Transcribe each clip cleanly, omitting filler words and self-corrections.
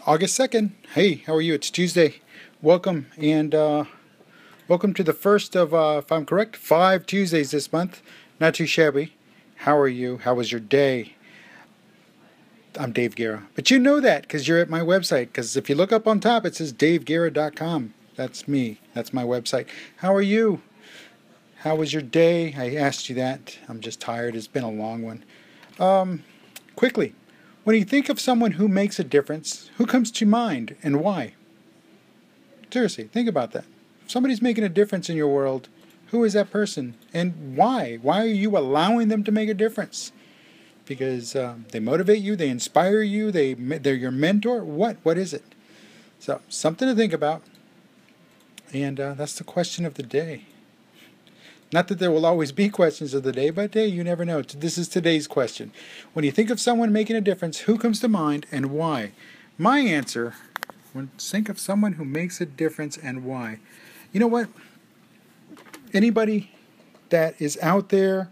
August 2nd. Hey, how are you? It's Tuesday. Welcome, and welcome to the first of, if I'm correct, 5 Tuesdays this month. Not too shabby. How are you? How was your day? I'm Dave Guerra. But you know that because you're at my website. Because if you look up on top, it says daveguerra.com. That's me. That's my website. How are you? How was your day? I asked you that. I'm just tired. It's been a long one. Quickly, when you think of someone who makes a difference, who comes to mind and why? Seriously, think about that. If somebody's making a difference in your world, who is that person and why? Why are you allowing them to make a difference? Because they motivate you, they inspire you, they're your mentor? What is it? So, something to think about. And that's the question of the day. Not that there will always be questions of the day, but hey, you never know. This is today's question. When you think of someone making a difference, who comes to mind and why? My answer, when think of someone who makes a difference and why. You know what? Anybody that is out there,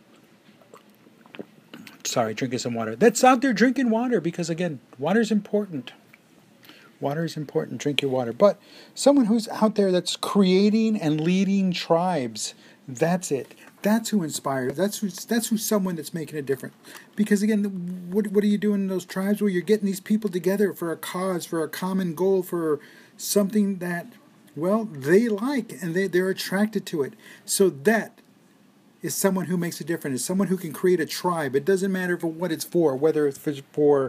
drinking some water. That's out there drinking water because, again, water is important. Water is important. Drink your water. But someone who's out there that's creating and leading tribes, that's it. That's who inspires. That's who someone that's making a difference. Because again, what are you doing in those tribes where you're getting these people together for a cause, for a common goal, for something that, well, they like and they're attracted to it. So that is someone who makes a difference. Is someone who can create a tribe. It doesn't matter for what it's for, whether it's for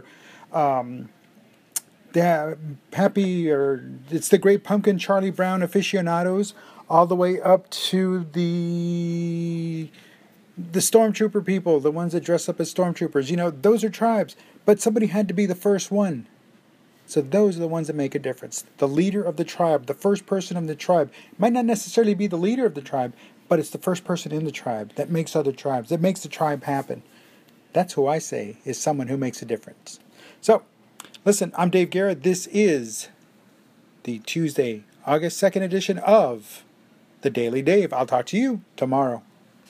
happy, or it's the Great Pumpkin, Charlie Brown aficionados, all the way up to the stormtrooper people, the ones that dress up as stormtroopers. You know, those are tribes. But somebody had to be the first one. So those are the ones that make a difference. The leader of the tribe, the first person of the tribe, might not necessarily be the leader of the tribe, but it's the first person in the tribe that makes other tribes, that makes the tribe happen. That's who I say is someone who makes a difference. So, listen, I'm Dave Guerra. This is the Tuesday, August 2nd edition of The Daily Dave. I'll talk to you tomorrow.